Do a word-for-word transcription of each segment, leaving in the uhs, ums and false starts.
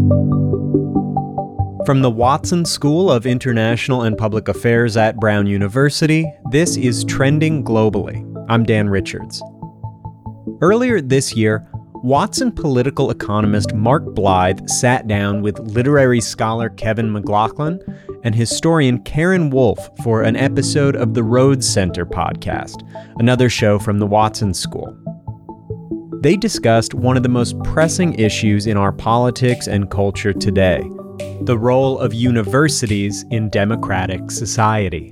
From the Watson School of International and Public Affairs at Brown University, this is Trending Globally. I'm Dan Richards. Earlier this year, Watson political economist Mark Blyth sat down with literary scholar Kevin McLaughlin and historian Karen Wolf for an episode of the Rhodes Center podcast, another show from the Watson School. They discussed one of the most pressing issues in our politics and culture today: the role of universities in democratic society.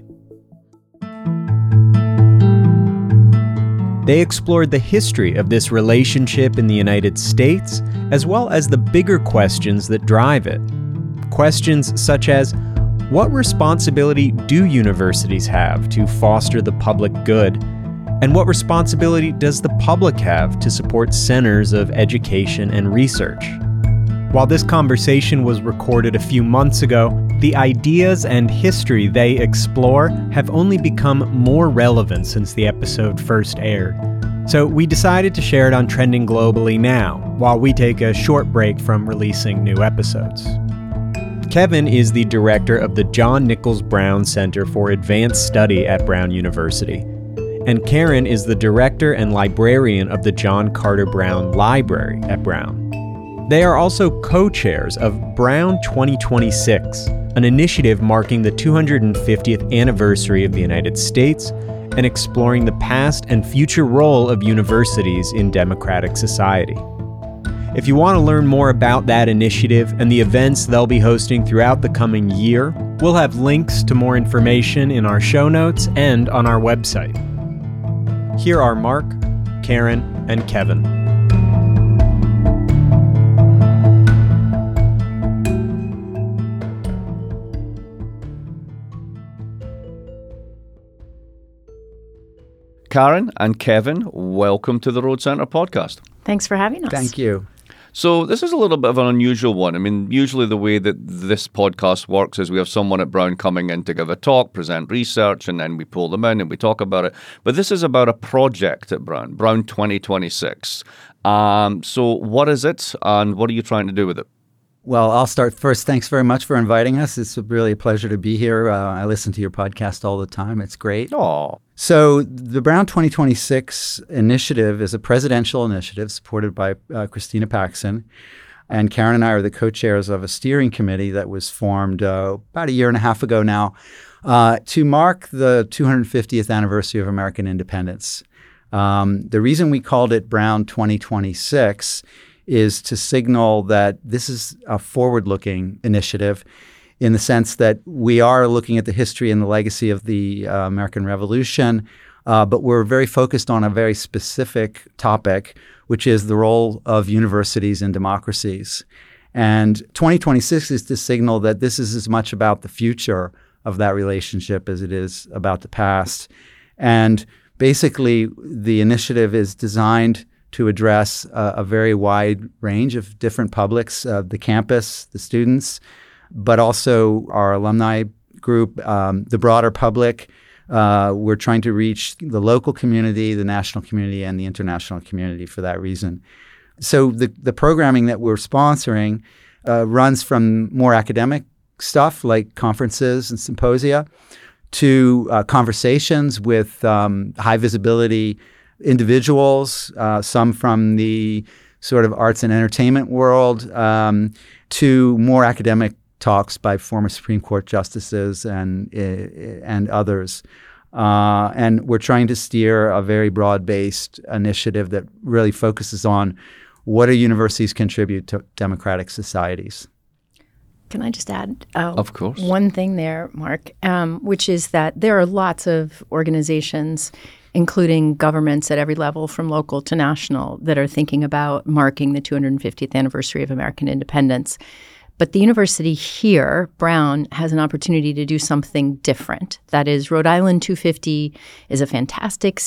They explored the history of this relationship in the United States, as well as the bigger questions that drive it. Questions such as, what responsibility do universities have to foster the public good? And what responsibility does the public have to support centers of education and research? While this conversation was recorded a few months ago, the ideas and history they explore have only become more relevant since the episode first aired. So we decided to share it on Trending Globally now, while we take a short break from releasing new episodes. Kevin is the director of the John Nichols Brown Center for Advanced Study at Brown University, and Karen is the director and librarian of the John Carter Brown Library at Brown. They are also co-chairs of Brown twenty twenty-six, an initiative marking the two hundred fiftieth anniversary of the United States and exploring the past and future role of universities in democratic society. If you want to learn more about that initiative and the events they'll be hosting throughout the coming year, we'll have links to more information in our show notes and on our website. Here are Mark, Karen, and Kevin. Karen and Kevin, welcome to the Rhodes Center podcast. Thanks for having us. Thank you. So this is a little bit of an unusual one. I mean, usually the way that this podcast works is we have someone at Brown coming in to give a talk, present research, and then we pull them in and we talk about it. But this is about a project at Brown, Brown twenty twenty-six. Um, so what is it and what are you trying to do with it? Well, I'll start first. Thanks very much for inviting us. It's really a pleasure to be here. Uh, I listen to your podcast all the time. It's great. Oh. So the Brown twenty twenty-six initiative is a presidential initiative supported by uh, Christina Paxson. And Karen and I are the co-chairs of a steering committee that was formed uh, about a year and a half ago now uh, to mark the two hundred fiftieth anniversary of American independence. Um, the reason we called it Brown twenty twenty-six is to signal that this is a forward-looking initiative in the sense that we are looking at the history and the legacy of the uh, American Revolution, uh, but we're very focused on a very specific topic, which is the role of universities in democracies. And twenty twenty-six is to signal that this is as much about the future of that relationship as it is about the past. And basically, the initiative is designed to address uh, a very wide range of different publics, uh, the campus, the students, but also our alumni group, um, the broader public. Uh, we're trying to reach the local community, the national community, and the international community for that reason. So the, the programming that we're sponsoring uh, runs from more academic stuff like conferences and symposia to uh, conversations with um, high visibility individuals, uh, some from the sort of arts and entertainment world, um, to more academic talks by former Supreme Court justices and uh, and others. Uh, and we're trying to steer a very broad-based initiative that really focuses on what do universities contribute to democratic societies. Can I just add uh, of course. one thing there, Mark, um, which is that there are lots of organizations, including governments at every level from local to national, that are thinking about marking the two hundred fiftieth anniversary of American independence. But the university here, Brown, has an opportunity to do something different. That is, Rhode Island two fifty is a fantastic state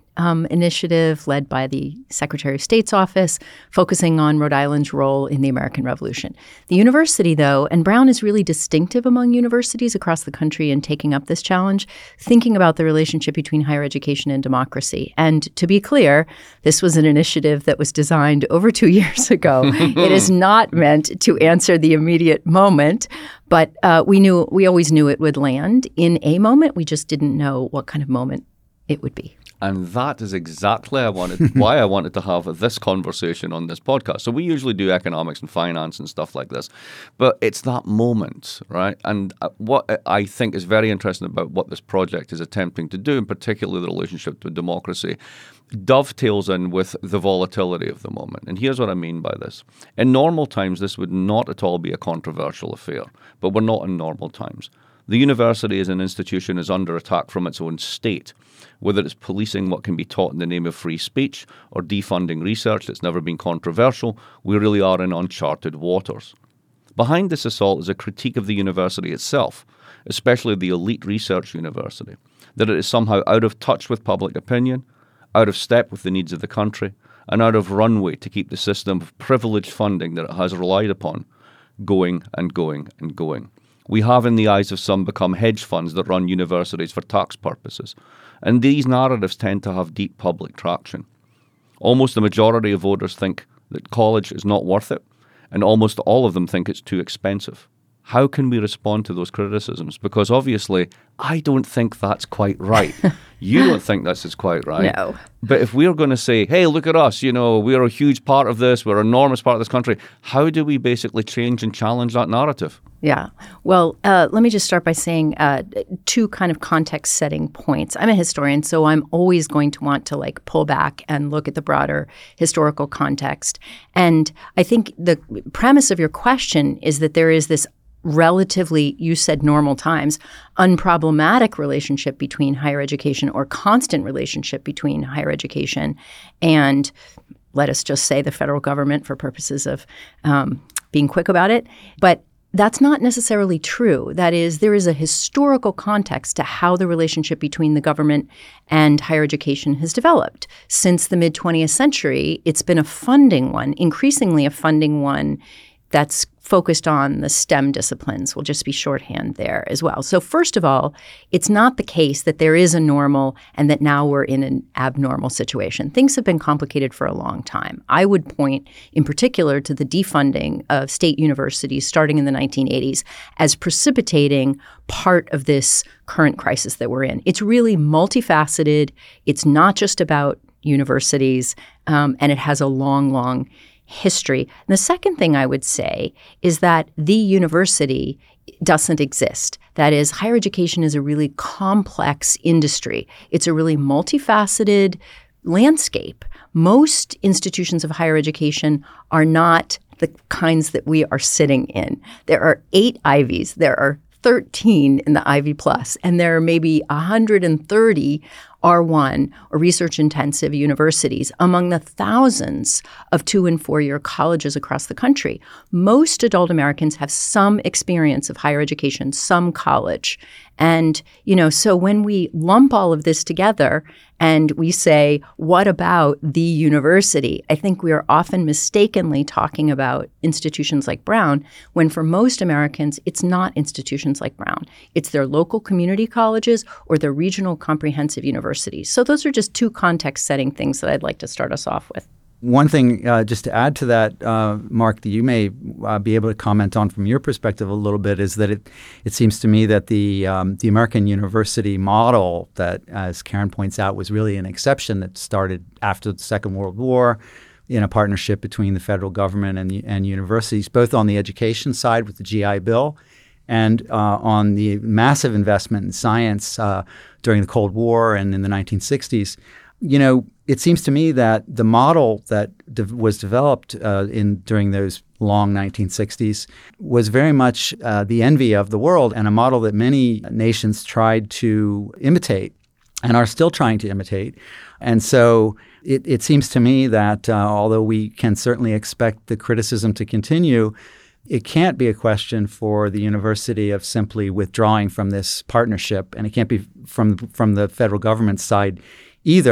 um, initiative led by the Secretary of State's office, focusing on Rhode Island's role in the American Revolution. The university, though, and Brown is really distinctive among universities across the country in taking up this challenge, thinking about the relationship between higher education and democracy. And to be clear, this was an initiative that was designed over two years ago. It is not meant to answer the immediate moment, but uh, we knew we always knew it would land in a moment. We just didn't know what kind of moment it would be. And that is exactly I wanted, why I wanted to have this conversation on this podcast. So we usually do economics and finance and stuff like this, but it's that moment, right? And what I think is very interesting about what this project is attempting to do, in particular the relationship to democracy, dovetails in with the volatility of the moment. And here's what I mean by this. In normal times, this would not at all be a controversial affair, but we're not in normal times. The university as an institution is under attack from its own state, whether it's policing what can be taught in the name of free speech or defunding research that's never been controversial. We really are in uncharted waters. Behind this assault is a critique of the university itself, especially the elite research university, that it is somehow out of touch with public opinion, out of step with the needs of the country, and out of runway to keep the system of privileged funding that it has relied upon going and going and going. We have, in the eyes of some, become hedge funds that run universities for tax purposes. And these narratives tend to have deep public traction. Almost the majority of voters think that college is not worth it, and almost all of them think it's too expensive. How can we respond to those criticisms? Because obviously, I don't think that's quite right. You don't think this is quite right. No. But if we're going to say, hey, look at us, you know, we're a huge part of this, we're an enormous part of this country, how do we basically change and challenge that narrative? Yeah. Well, uh, let me just start by saying uh, two kind of context-setting points. I'm a historian, so I'm always going to want to like pull back and look at the broader historical context. And I think the premise of your question is that there is this relatively, you said normal times, unproblematic relationship between higher education or constant relationship between higher education and, let us just say, the federal government for purposes of um, being quick about it. But that's not necessarily true. That is, there is a historical context to how the relationship between the government and higher education has developed. Since the mid-twentieth century, it's been a funding one, increasingly a funding one that's focused on the STEM disciplines. Will just be shorthand there as well. So first of all, it's not the case that there is a normal and that now we're in an abnormal situation. Things have been complicated for a long time. I would point in particular to the defunding of state universities starting in the nineteen eighties as precipitating part of this current crisis that we're in. It's really multifaceted. It's not just about universities, um, and it has a long, long history. And the second thing I would say is that the university doesn't exist. That is, higher education is a really complex industry. It's a really multifaceted landscape. Most institutions of higher education are not the kinds that we are sitting in. There are eight Ivies. There are thirteen in the Ivy Plus, and there are maybe one hundred thirty R one or research-intensive universities among the thousands of two- and four-year colleges across the country. Most adult Americans have some experience of higher education, some college. And, you know, so when we lump all of this together and we say, what about the university? I think we are often mistakenly talking about institutions like Brown, when for most Americans, it's not institutions like Brown. It's their local community colleges or their regional comprehensive universities. So those are just two context-setting things that I'd like to start us off with. One thing, uh, just to add to that, uh, Mark, that you may uh, be able to comment on from your perspective a little bit, is that it it seems to me that the um, the American university model that, as Karen points out, was really an exception that started after the Second World War in a partnership between the federal government and, and universities, both on the education side with the G I Bill and uh, on the massive investment in science uh, during the Cold War and in the nineteen sixties. You know, it seems to me that the model that de- was developed uh, in during those long nineteen sixties was very much uh, the envy of the world, and a model that many nations tried to imitate and are still trying to imitate. And so it, it seems to me that uh, although we can certainly expect the criticism to continue, it can't be a question for the university of simply withdrawing from this partnership, and it can't be from from the federal government side either.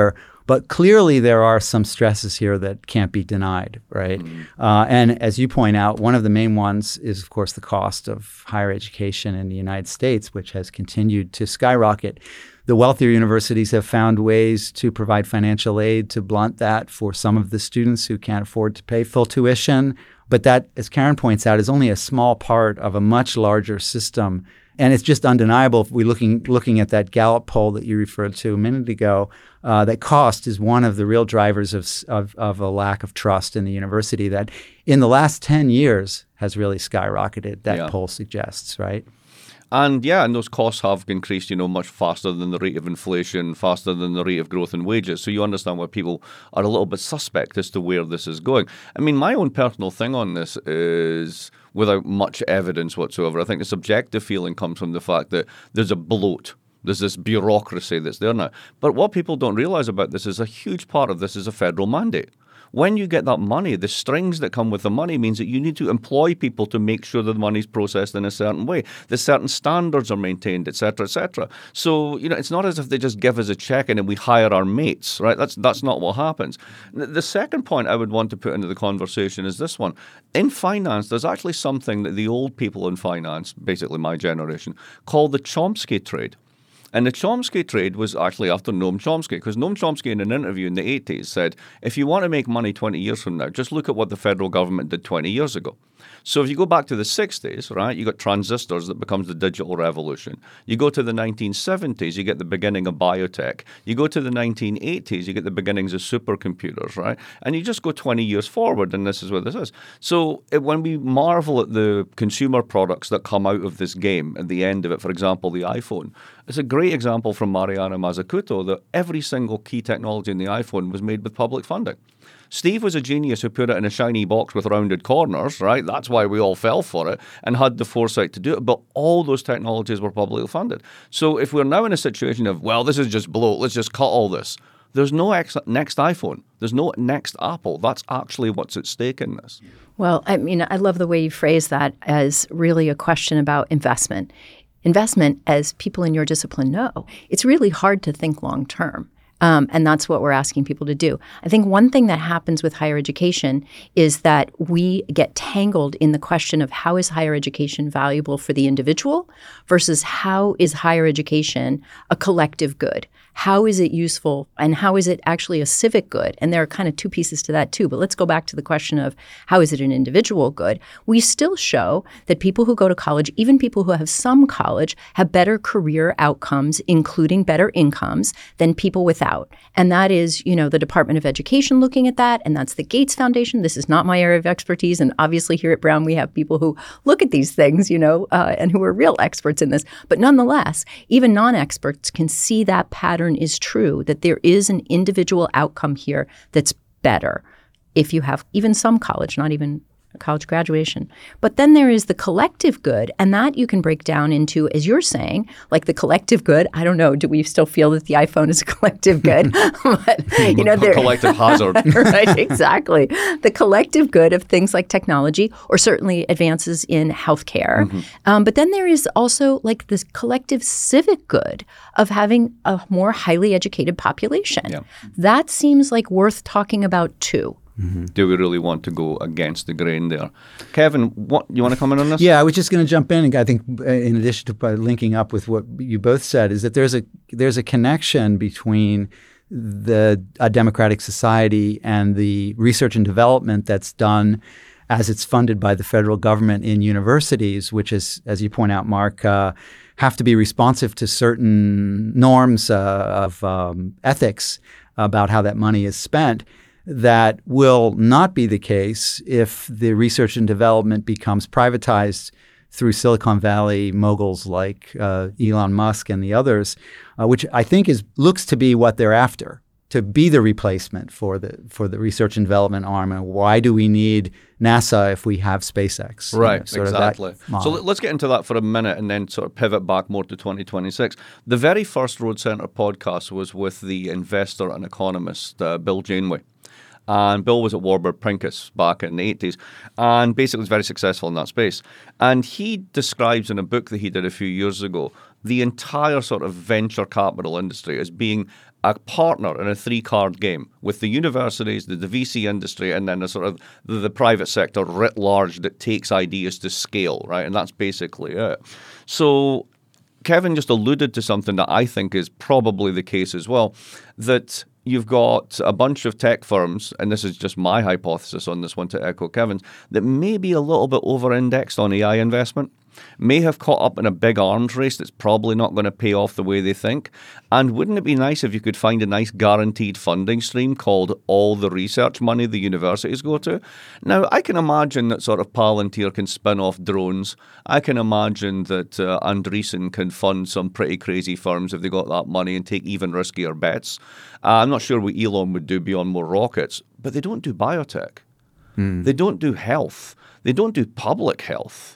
But clearly there are some stresses here that can't be denied, right? Mm. Uh, and as you point out, one of the main ones is, of course, the cost of higher education in the United States, which has continued to skyrocket. The wealthier universities have found ways to provide financial aid to blunt that for some of the students who can't afford to pay full tuition. But that, as Karen points out, is only a small part of a much larger system. And it's just undeniable if we're looking, looking at that Gallup poll that you referred to a minute ago, uh, that cost is one of the real drivers of, of, of a lack of trust in the university that in the last ten years has really skyrocketed, that yeah. poll suggests, right? And yeah, and those costs have increased, you know, much faster than the rate of inflation, faster than the rate of growth in wages. So you understand why people are a little bit suspect as to where this is going. I mean, my own personal thing on this is, without much evidence whatsoever, I think the subjective feeling comes from the fact that there's a bloat. There's this bureaucracy that's there now. But what people don't realize about this is a huge part of this is a federal mandate. When you get that money, the strings that come with the money means that you need to employ people to make sure that the money is processed in a certain way. The certain standards are maintained, et cetera, et cetera. So, you know, it's not as if they just give us a check and then we hire our mates, right? That's that's not what happens. The second point I would want to put into the conversation is this one. In finance, there's actually something that the old people in finance, basically my generation, call the Chomsky trade. And the Chomsky trade was actually after Noam Chomsky, because Noam Chomsky in an interview in the eighties said, if you want to make money twenty years from now, just look at what the federal government did twenty years ago. So if you go back to the sixties, right, you got transistors that becomes the digital revolution. You go to the nineteen seventies, you get the beginning of biotech. You go to the nineteen eighties, you get the beginnings of supercomputers, right? And you just go twenty years forward, and this is where this is. So it, when we marvel at the consumer products that come out of this game at the end of it, for example, the iPhone, it's a great example from Mariana Mazzucato that every single key technology in the iPhone was made with public funding. Steve was a genius who put it in a shiny box with rounded corners, right? That's why we all fell for it and had the foresight to do it. But all those technologies were publicly funded. So if we're now in a situation of, well, this is just bloat, let's just cut all this. There's no ex- next iPhone. There's no next Apple. That's actually what's at stake in this. Well, I mean, I love the way you phrase that as really a question about investment. Investment, as people in your discipline know, it's really hard to think long term. Um, and that's what we're asking people to do. I think one thing that happens with higher education is that we get tangled in the question of how is higher education valuable for the individual versus how is higher education a collective good? How is it useful and how is it actually a civic good? And there are kind of two pieces to that too. But let's go back to the question of how is it an individual good? We still show that people who go to college, even people who have some college, have better career outcomes, including better incomes, than people without. And that is, you know, the Department of Education looking at that, and that's the Gates Foundation. This is not my area of expertise. And obviously here at Brown, we have people who look at these things, you know, uh, and who are real experts in this. But nonetheless, even non-experts can see that pattern is true, that there is an individual outcome here that's better if you have even some college, not even a college graduation. But then there is the collective good, and that you can break down into, as you're saying, like the collective good. I don't know, do we still feel that the iPhone is a collective good? But, you know, there, collective hazard. Right, exactly. The collective good of things like technology or certainly advances in healthcare. Mm-hmm. Um, but then there is also like this collective civic good of having a more highly educated population. Yeah. That seems like worth talking about too. Mm-hmm. Do we really want to go against the grain there? Kevin, what you want to comment on this? Yeah, I was just going to jump in. And I think in addition to uh, linking up with what you both said is that there's a there's a connection between the a democratic society and the research and development that's done as it's funded by the federal government in universities, which is, as you point out, Mark, uh, have to be responsive to certain norms uh, of um, ethics about how that money is spent. That will not be the case if the research and development becomes privatized through Silicon Valley moguls like uh, Elon Musk and the others, uh, which I think is looks to be what they're after, to be the replacement for the for the research and development arm. And why do we need NASA if we have SpaceX? Right, you know, exactly. So let's get into that for a minute and then sort of pivot back more to twenty twenty-six. The very first Road Center podcast was with the investor and economist uh, Bill Janeway. And Bill was at Warburg Pincus back in the eighties and basically was very successful in that space. And he describes in a book that he did a few years ago the entire sort of venture capital industry as being a partner in a three-card game with the universities, the, the V C industry, and then the sort of the, the private sector writ large that takes ideas to scale, right? And that's basically it. So Kevin just alluded to something that I think is probably the case as well, that you've got a bunch of tech firms, and this is just my hypothesis on this one to echo Kevin's, that may be a little bit over-indexed on A I investment, may have caught up in a big arms race that's probably not going to pay off the way they think. And wouldn't it be nice if you could find a nice guaranteed funding stream called all the research money the universities go to? Now, I can imagine that sort of Palantir can spin off drones. I can imagine that uh, Andreessen can fund some pretty crazy firms if they got that money and take even riskier bets. Uh, I'm not sure what Elon would do beyond more rockets, but they don't do biotech. Mm. They don't do health. They don't do public health.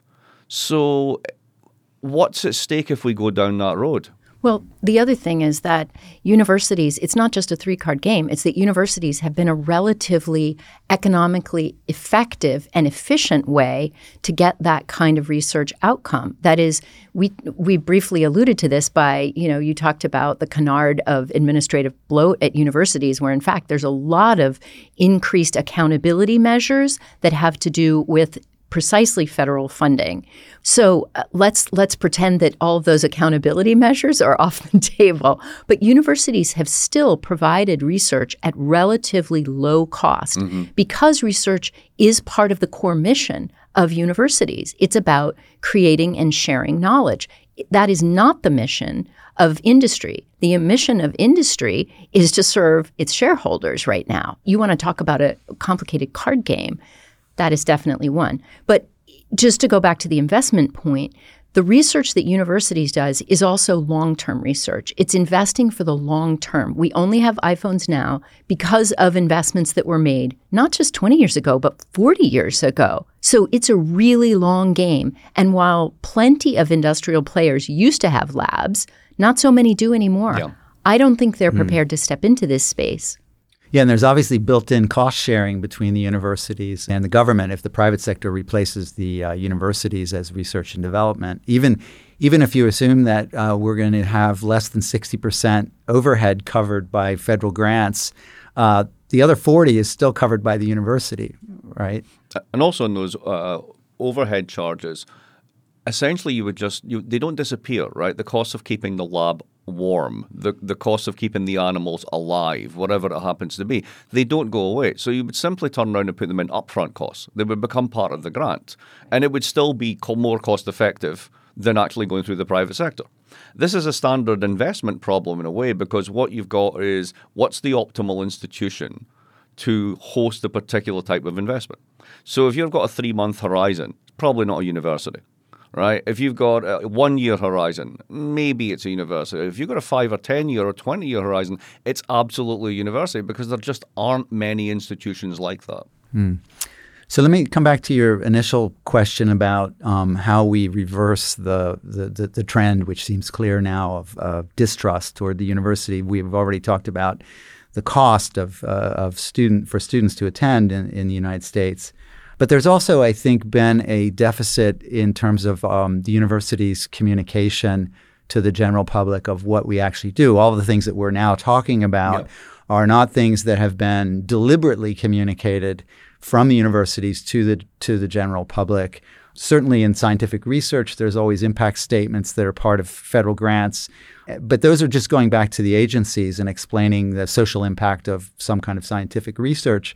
So what's at stake if we go down that road? Well, the other thing is that universities, it's not just a three-card game. It's that universities have been a relatively economically effective and efficient way to get that kind of research outcome. That is, we we briefly alluded to this by, you know, you talked about the canard of administrative bloat at universities, where in fact there's a lot of increased accountability measures that have to do with precisely federal funding. So uh, let's let's pretend that all of those accountability measures are off the table. But universities have still provided research at relatively low cost mm-hmm. because research is part of the core mission of universities. It's about creating and sharing knowledge. That is not the mission of industry. The mission of industry is to serve its shareholders right now. You want to talk about a complicated card game. That is definitely one. But just to go back to the investment point, the research that universities does is also long-term research. It's investing for the long term. We only have iPhones now because of investments that were made not just twenty years ago, but forty years ago. So it's a really long game. And while plenty of industrial players used to have labs, not so many do anymore. Yeah. I don't think they're prepared mm. to step into this space. Yeah, and there's obviously built-in cost sharing between the universities and the government if the private sector replaces the uh, universities as research and development. Even even if you assume that uh, we're going to have less than sixty percent overhead covered by federal grants, uh, the other forty is still covered by the university, right? And also in those uh, overhead charges, essentially you would just, you, they don't disappear, right? The cost of keeping the lab warm, the the cost of keeping the animals alive, whatever it happens to be, they don't go away. So you would simply turn around and put them in upfront costs. They would become part of the grant. And it would still be co- more cost effective than actually going through the private sector. This is a standard investment problem in a way, because what you've got is, what's the optimal institution to host a particular type of investment? So if you've got a three-month horizon, it's probably not a university. Right? If you've got a one-year horizon, maybe it's a university. If you've got a five or ten-year or twenty-year horizon, it's absolutely a university, because there just aren't many institutions like that. Hmm. So let me come back to your initial question about um, how we reverse the, the, the, the trend, which seems clear now, of uh, distrust toward the university. We've already talked about the cost of uh, of student for students to attend in, in the United States. But there's also, I think, been a deficit in terms of um, the university's communication to the general public of what we actually do. All of the things that we're now talking about yeah. are not things that have been deliberately communicated from the universities to the to the general public. Certainly in scientific research, there's always impact statements that are part of federal grants. But those are just going back to the agencies and explaining the social impact of some kind of scientific research.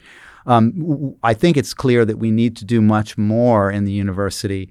Um, I think it's clear that we need to do much more in the university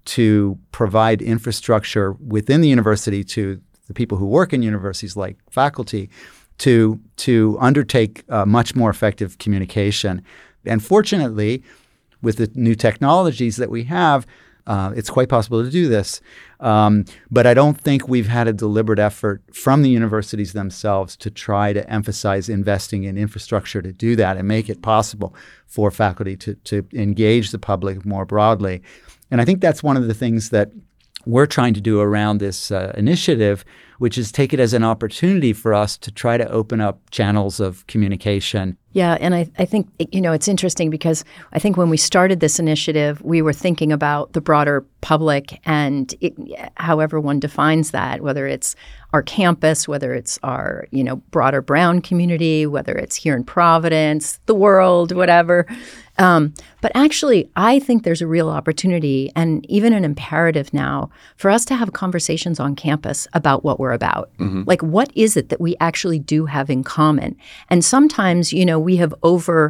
to provide infrastructure within the university to the people who work in universities, like faculty, to to undertake uh, much more effective communication. And fortunately, with the new technologies that we have, uh, it's quite possible to do this. Um, but I don't think we've had a deliberate effort from the universities themselves to try to emphasize investing in infrastructure to do that and make it possible for faculty to, to engage the public more broadly. And I think that's one of the things that we're trying to do around this uh, initiative, which is take it as an opportunity for us to try to open up channels of communication. Yeah, and I, I think, you know, it's interesting because I think when we started this initiative, we were thinking about the broader public, and it, however one defines that, whether it's our campus, whether it's our, you know, broader Brown community, whether it's here in Providence, the world, whatever. Um, but actually, I think there's a real opportunity and even an imperative now for us to have conversations on campus about what we're about. Mm-hmm. Like, what is it that we actually do have in common? And sometimes, you know, we have over...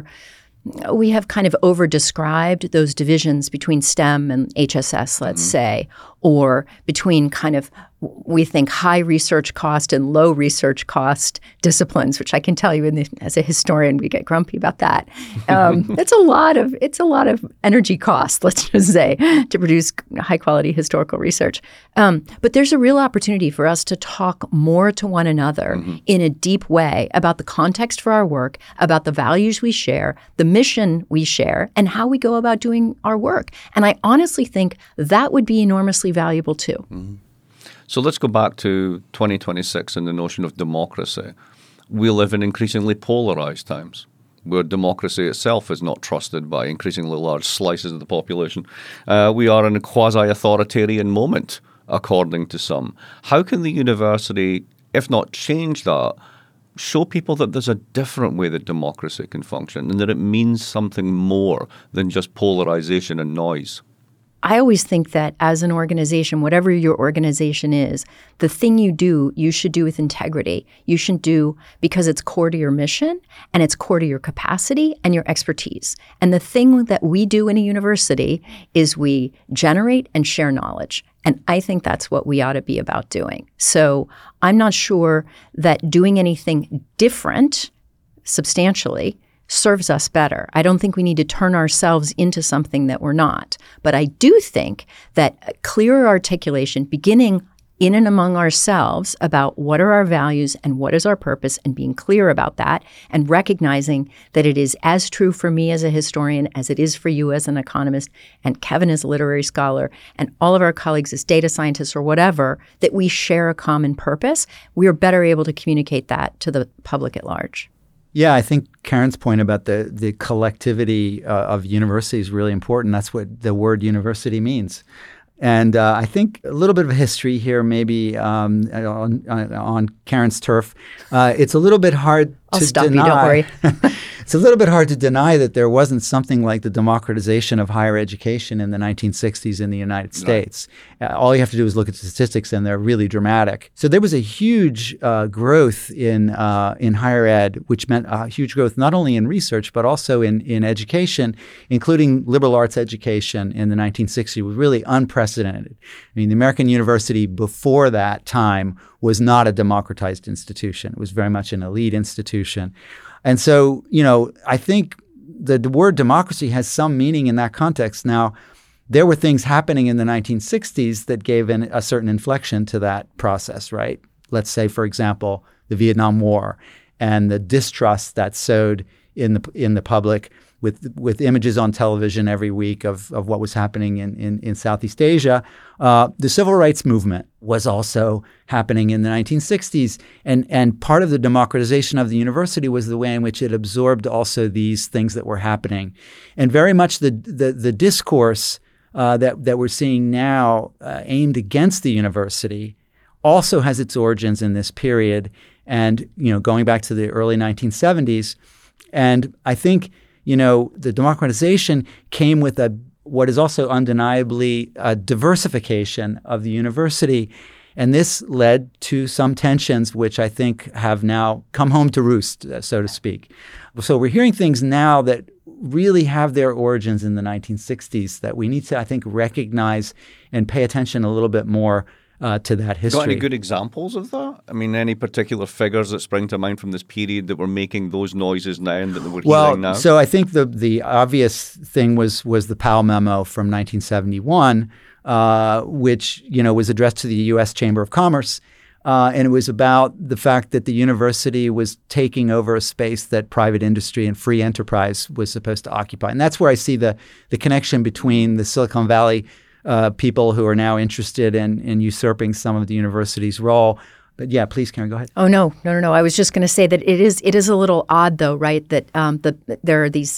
We have kind of over-described those divisions between STEM and H S S, let's mm-hmm. say, or between kind of, we think, high research cost and low research cost disciplines, which I can tell you in the, as a historian, we get grumpy about that. Um, it's a lot of it's a lot of energy cost, let's just say, to produce high-quality historical research. Um, but there's a real opportunity for us to talk more to one another mm-hmm. in a deep way about the context for our work, about the values we share, the mission we share, and how we go about doing our work. And I honestly think that would be enormously valuable too. Mm-hmm. So let's go back to twenty twenty-six and the notion of democracy. We live in increasingly polarized times where democracy itself is not trusted by increasingly large slices of the population. Uh, we are in a quasi-authoritarian moment, according to some. How can the university, if not change that, show people that there's a different way that democracy can function and that it means something more than just polarization and noise? I always think that as an organization, whatever your organization is, the thing you do, you should do with integrity. You should do because it's core to your mission and it's core to your capacity and your expertise. And the thing that we do in a university is we generate and share knowledge. And I think that's what we ought to be about doing. So I'm not sure that doing anything different substantially serves us better. I don't think we need to turn ourselves into something that we're not. But I do think that clearer articulation, beginning in and among ourselves about what are our values and what is our purpose, and being clear about that, and recognizing that it is as true for me as a historian as it is for you as an economist, and Kevin as a literary scholar, and all of our colleagues as data scientists or whatever, that we share a common purpose, we are better able to communicate that to the public at large. Yeah, I think Karen's point about the the collectivity uh, of university is really important. That's what the word university means. And uh, I think a little bit of history here, maybe um, on, on Karen's turf. Uh, it's a little bit hard I'll to stop deny. You, don't worry. It's a little bit hard to deny that there wasn't something like the democratization of higher education in the nineteen sixties in the United States. Right. Uh, all you have to do is look at the statistics, and they're really dramatic. So there was a huge uh, growth in uh, in higher ed, which meant a huge growth not only in research but also in in education, including liberal arts education in the nineteen sixties was really unprecedented. I mean, the American university before that time was not a democratized institution. It was very much an elite institution. And so, you know, I think the, the word democracy has some meaning in that context. Now, there were things happening in the nineteen sixties that gave an, a certain inflection to that process, right? Let's say, for example, the Vietnam War and the distrust that sowed in the in the public with with images on television every week of, of what was happening in, in, in Southeast Asia. Uh, the civil rights movement was also happening in the nineteen sixties. And, and part of the democratization of the university was the way in which it absorbed also these things that were happening. And very much the the, the discourse uh, that, that we're seeing now uh, aimed against the university also has its origins in this period and, you know, going back to the early nineteen seventies. And I think, you know, the democratization came with a what is also undeniably a diversification of the university. And this led to some tensions, which I think have now come home to roost, uh, so to speak. So we're hearing things now that really have their origins in the nineteen sixties that we need to, I think, recognize and pay attention a little bit more Uh, to that history. Got any good examples of that? I mean, any particular figures that spring to mind from this period that were making those noises now and that we're well, hearing now? So I think the the obvious thing was was the Powell memo from nineteen seventy-one, uh, which you know was addressed to the U S Chamber of Commerce, uh, and it was about the fact that the university was taking over a space that private industry and free enterprise was supposed to occupy, and that's where I see the the connection between the Silicon Valley Uh, people who are now interested in, in usurping some of the university's role. But yeah, please, Karen, go ahead. Oh, no, no, no, no. I was just going to say that it is it is a little odd, though, right, that um, the there are these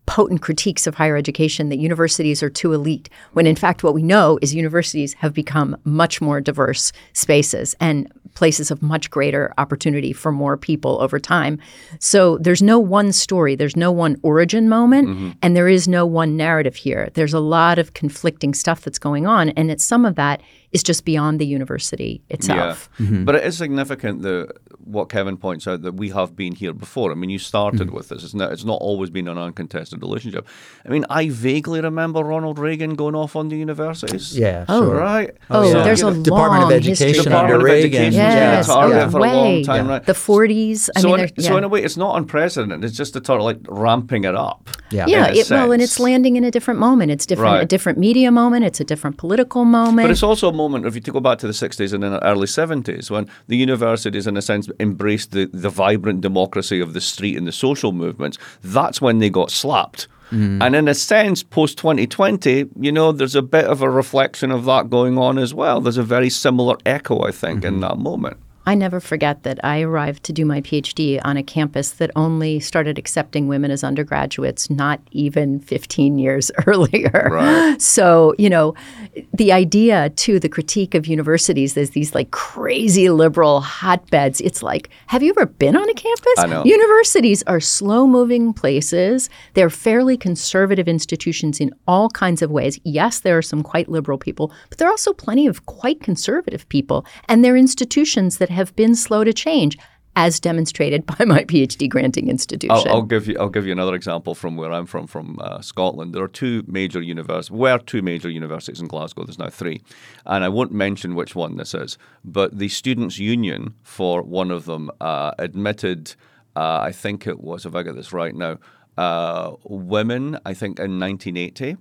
potent critiques of higher education that universities are too elite, when in fact what we know is universities have become much more diverse spaces and places of much greater opportunity for more people over time. So there's no one story, there's no one origin moment, mm-hmm. and there is no one narrative here. There's a lot of conflicting stuff that's going on, and it's some of that is just beyond the university itself. Yeah. Mm-hmm. But it is significant that what Kevin points out, that we have been here before. I mean, you started mm-hmm. with this. It's not, it's not always been an uncontested relationship. I mean, I vaguely remember Ronald Reagan going off on the universities. Yeah, oh. sure. Right? Oh, yeah. there's a Department long of Education history. Department under of Reagan. Education yes, was target yeah. for a long time, yeah. right? The forties. I so, mean, in, yeah. so in a way, it's not unprecedented. It's just a sort of like ramping it up. Yeah, yeah. It, well, and it's landing in a different moment. It's different, right. a different media moment. It's a different political moment. But it's also a moment, if you go back to the sixties and the early seventies, when the universities, in a sense, embraced the, the vibrant democracy of the street and the social movements. That's when they got slapped. Mm. And in a sense, post twenty twenty, you know, there's a bit of a reflection of that going on as well. There's a very similar echo, I think, mm-hmm. in that moment. I never forget that I arrived to do my PhD on a campus that only started accepting women as undergraduates not even fifteen years earlier. Right. So, you know, the idea, too, the critique of universities as these like crazy liberal hotbeds, it's like, have you ever been on a campus? I know. Universities are slow-moving places. They're fairly conservative institutions in all kinds of ways. Yes, there are some quite liberal people, but there are also plenty of quite conservative people. And they're institutions that have been slow to change, as demonstrated by my PhD granting institution. I'll, I'll give you. I'll give you another example from where I'm from, from uh, Scotland. There are two major universities. Were two major universities in Glasgow. There's now three, and I won't mention which one this is. But the students' union for one of them uh, admitted, uh, I think it was, if I get this right now, uh, women. I think in nineteen eighty,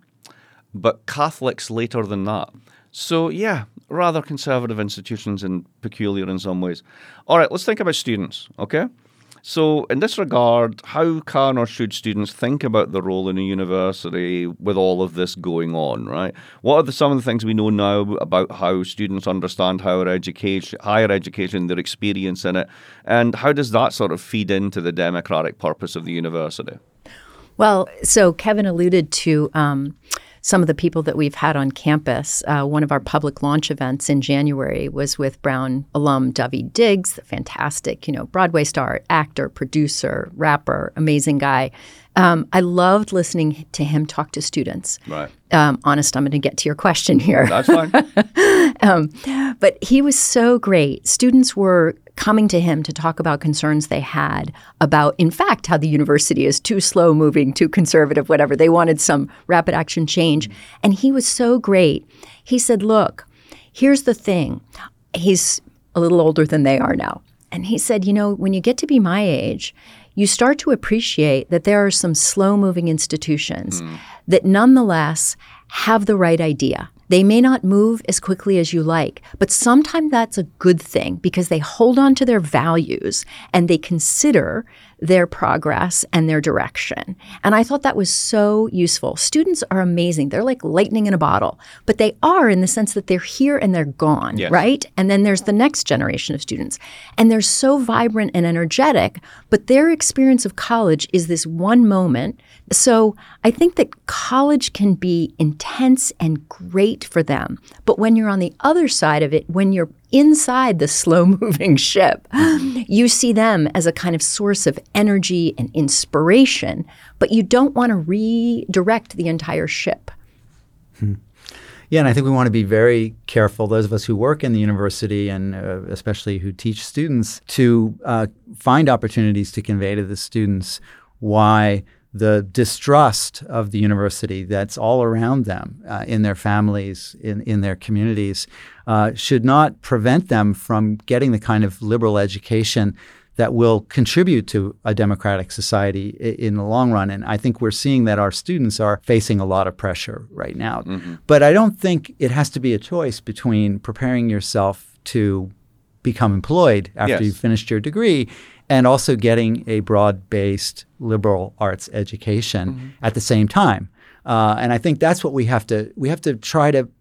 but Catholics later than that. So, yeah, rather conservative institutions and peculiar in some ways. All right, let's think about students, okay? So, in this regard, how can or should students think about the role in a university with all of this going on, right? What are the, some of the things we know now about how students understand higher education, higher education, their experience in it, and how does that sort of feed into the democratic purpose of the university? Well, so Kevin alluded to um, some of the people that we've had on campus. Uh, one of our public launch events in January was with Brown alum Daveed Diggs, the fantastic, you know, Broadway star, actor, producer, rapper, amazing guy. Um, I loved listening to him talk to students. Right. Um, honest, I'm going to get to your question here. That's fine. um, but he was so great. Students were coming to him to talk about concerns they had about, in fact, how the university is too slow-moving, too conservative, whatever. They wanted some rapid action change. And he was so great. He said, look, here's the thing. He's a little older than they are now. And he said, you know, when you get to be my age, you start to appreciate that there are some slow-moving institutions mm. that nonetheless have the right idea. They may not move as quickly as you like, but sometimes that's a good thing because they hold on to their values and they consider their progress and their direction. And I thought that was so useful. Students are amazing. They're like lightning in a bottle, but they are in the sense that they're here and they're gone, yes. right? And then there's the next generation of students. And they're so vibrant and energetic, but their experience of college is this one moment. So I think that college can be intense and great for them. But when you're on the other side of it, when you're inside the slow-moving ship, you see them as a kind of source of energy and inspiration, but you don't want to redirect the entire ship. Hmm. Yeah, and I think we want to be very careful, those of us who work in the university and uh, especially who teach students, to uh, find opportunities to convey to the students why the distrust of the university that's all around them uh, in their families, in, in their communities, uh, should not prevent them from getting the kind of liberal education that will contribute to a democratic society i- in the long run. And I think we're seeing that our students are facing a lot of pressure right now. Mm-hmm. But I don't think it has to be a choice between preparing yourself to become employed after yes. you've finished your degree and also getting a broad-based liberal arts education mm-hmm. at the same time. Uh, and I think that's what we have to we have to try to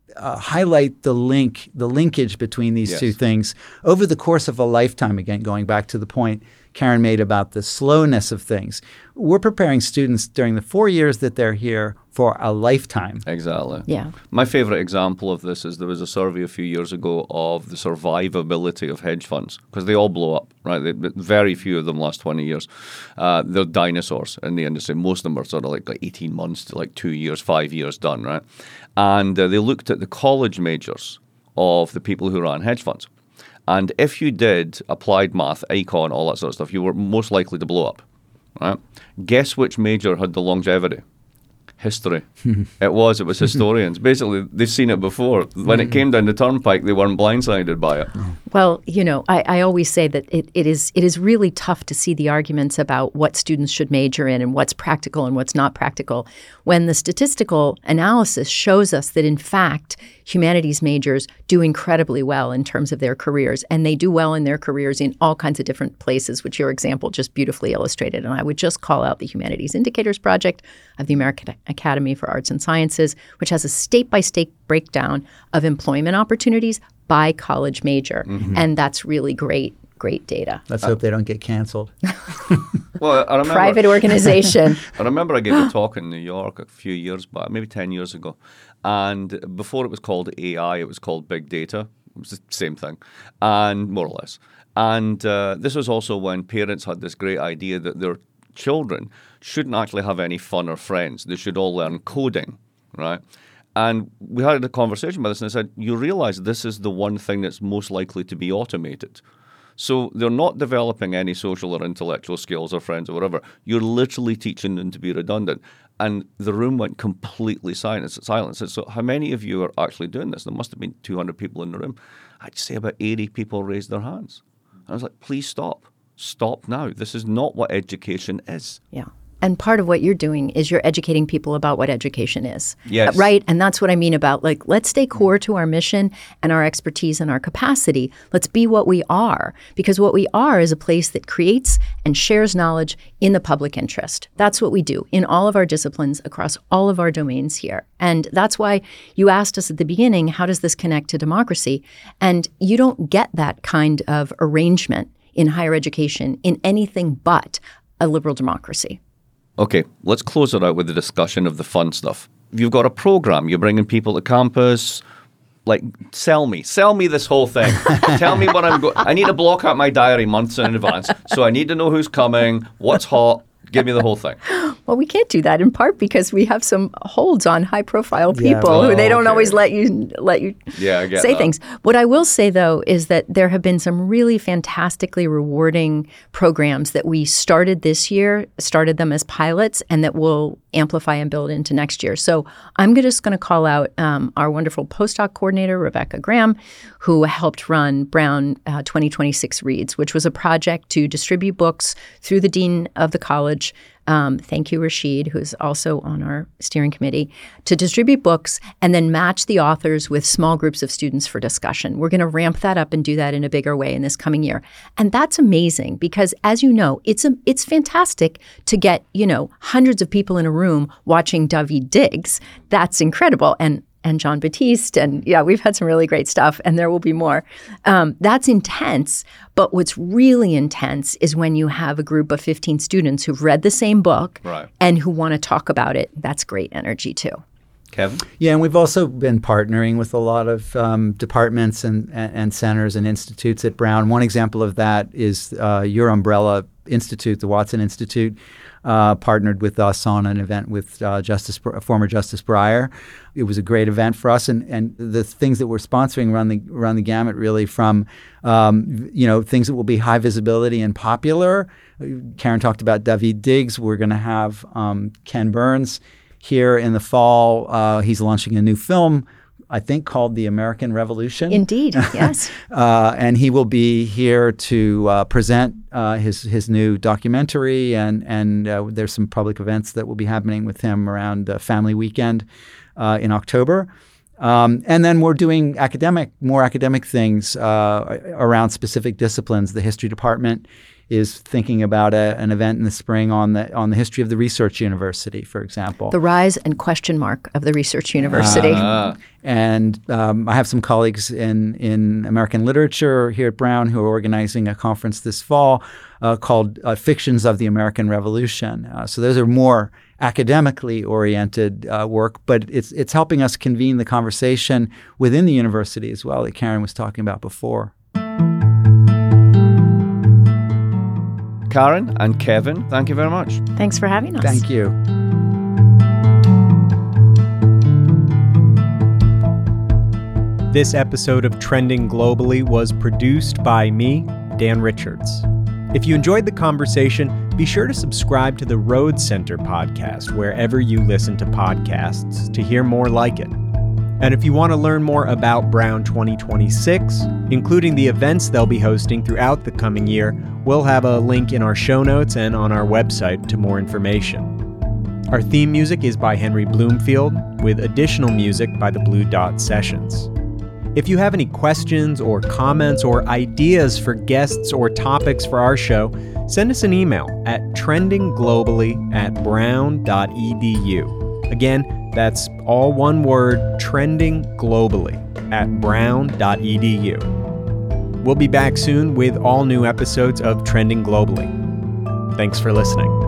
uh, highlight the link, the linkage between these Yes. two things over the course of a lifetime. Again, going back to the point Karen made about the slowness of things. We're preparing students during the four years that they're here for a lifetime. Exactly. Yeah. My favorite example of this is there was a survey a few years ago of the survivability of hedge funds because they all blow up, right? They, very few of them last twenty years. Uh, they're dinosaurs in the industry. Most of them are sort of like, like eighteen months to like two years, five years done, right? And uh, they looked at the college majors of the people who ran hedge funds. And if you did applied math, econ, all that sort of stuff, you were most likely to blow up, right? Guess which major had the longevity? History. It was. It was historians. Basically, they've seen it before. When it came down the turnpike, they weren't blindsided by it. Well, you know, I, I always say that it, it is it is really tough to see the arguments about what students should major in and what's practical and what's not practical when the statistical analysis shows us that, in fact, humanities majors do incredibly well in terms of their careers, and they do well in their careers in all kinds of different places, which your example just beautifully illustrated. And I would just call out the Humanities Indicators Project of the American Academy for Arts and Sciences, which has a state-by-state breakdown of employment opportunities by college major. Mm-hmm. And that's really great, great data. Let's uh, hope they don't get canceled. Well, I remember, private organization. I remember I gave a talk in New York a few years back, maybe ten years ago. And before it was called A I, it was called big data. It was the same thing, and more or less. And uh, this was also when parents had this great idea that their children shouldn't actually have any fun or friends. They should all learn coding, right? And we had a conversation about this, and I said, you realize this is the one thing that's most likely to be automated. So they're not developing any social or intellectual skills or friends or whatever. You're literally teaching them to be redundant. And the room went completely silent. silent. So how many of you are actually doing this? There must have been two hundred people in the room. I'd say about eighty people raised their hands. I was like, please stop. Stop now. This is not what education is. Yeah. And part of what you're doing is you're educating people about what education is. Yes. Right? And that's what I mean about, like, let's stay core to our mission and our expertise and our capacity. Let's be what we are, because what we are is a place that creates and shares knowledge in the public interest. That's what we do in all of our disciplines across all of our domains here. And that's why you asked us at the beginning, how does this connect to democracy? And you don't get that kind of arrangement in higher education in anything but a liberal democracy. Okay, let's close it out with the discussion of the fun stuff. You've got a program. You're bringing people to campus. Like, sell me. Sell me this whole thing. Tell me what I'm going. I need to block out my diary months in advance. So I need to know who's coming, what's hot. Give me the whole thing. Well, we can't do that in part because we have some holds on high-profile people Yeah, well, who they don't okay. always let you let you Yeah, I get say that. things. What I will say, though, is that there have been some really fantastically rewarding programs that we started this year, started them as pilots, and that will amplify and build into next year. So I'm just going to call out um, our wonderful postdoc coordinator, Rebecca Graham, who helped run Brown uh, twenty twenty-six Reads, which was a project to distribute books through the dean of the college. Um, thank you, Rashid, who's also on our steering committee, to distribute books and then match the authors with small groups of students for discussion. We're going to ramp that up and do that in a bigger way in this coming year. And that's amazing because, as you know, it's a, it's fantastic to get, you know, hundreds of people in a room watching David Diggs. That's incredible. And and John Batiste, and yeah, we've had some really great stuff, and there will be more. Um, that's intense, but what's really intense is when you have a group of fifteen students who've read the same book Right. and who want to talk about it. That's great energy, too. Kevin? Yeah, and we've also been partnering with a lot of um, departments and, and, and centers and institutes at Brown. One example of that is uh, your umbrella institute, the Watson Institute, uh, partnered with us on an event with uh, Justice, former Justice Breyer. It was a great event for us, and, and the things that we're sponsoring run the run the gamut really from um, you know things that will be high visibility and popular. Karen talked about David Diggs. We're going to have um, Ken Burns here in the fall. Uh, he's launching a new film, I think, called The American Revolution. Indeed, yes. uh, and he will be here to uh, present uh, his his new documentary, and and uh, there's some public events that will be happening with him around uh, Family Weekend uh, in October. Um, and then we're doing academic, more academic things uh, around specific disciplines. The history department is thinking about a, an event in the spring on the on the history of the research university, for example. The rise and question mark of the research university. Uh, And um, I have some colleagues in, in American literature here at Brown who are organizing a conference this fall uh, called uh, Fictions of the American Revolution. Uh, so those are more academically oriented uh, work, but it's it's helping us convene the conversation within the university as well that Karen was talking about before. Karen and Kevin, thank you very much. Thanks for having us. Thank you. This episode of Trending Globally was produced by me, Dan Richards. If you enjoyed the conversation, be sure to subscribe to the Rhodes Center podcast wherever you listen to podcasts to hear more like it. And if you want to learn more about Brown twenty twenty-six, including the events they'll be hosting throughout the coming year, we'll have a link in our show notes and on our website to more information. Our theme music is by Henry Bloomfield, with additional music by the Blue Dot Sessions. If you have any questions or comments or ideas for guests or topics for our show, send us an email at trendingglobally at brown dot e d u. Again, that's all one word, trendingglobally at brown dot e d u. We'll be back soon with all new episodes of Trending Globally. Thanks for listening.